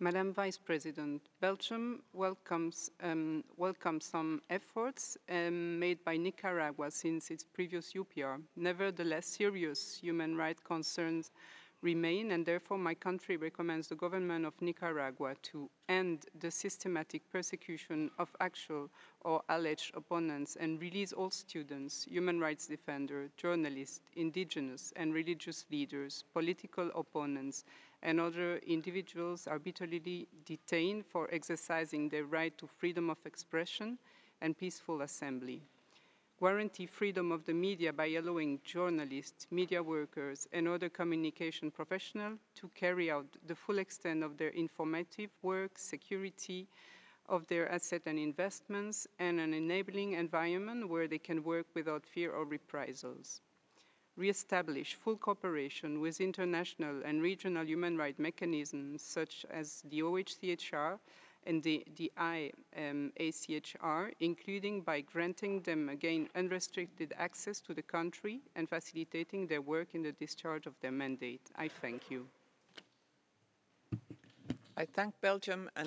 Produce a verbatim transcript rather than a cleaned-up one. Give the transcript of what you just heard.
Madam Vice President, Belgium welcomes, um, welcomes some efforts um, made by Nicaragua since its previous U P R. Nevertheless, serious human rights concerns remain, and therefore my country recommends the government of Nicaragua to end the systematic persecution of actual or alleged opponents and release all students, human rights defenders, journalists, indigenous and religious leaders, political opponents, and other individuals arbitrarily detained for exercising their right to freedom of expression and peaceful assembly. Guarantee freedom of the media by allowing journalists, media workers, and other communication professionals to carry out the full extent of their informative work, security of their assets and investments, and an enabling environment where they can work without fear of reprisals. Re-establish full cooperation with international and regional human rights mechanisms such as the O H C H R and the, the I A C H R, including by granting them again unrestricted access to the country and facilitating their work in the discharge of their mandate. I thank you. I thank Belgium and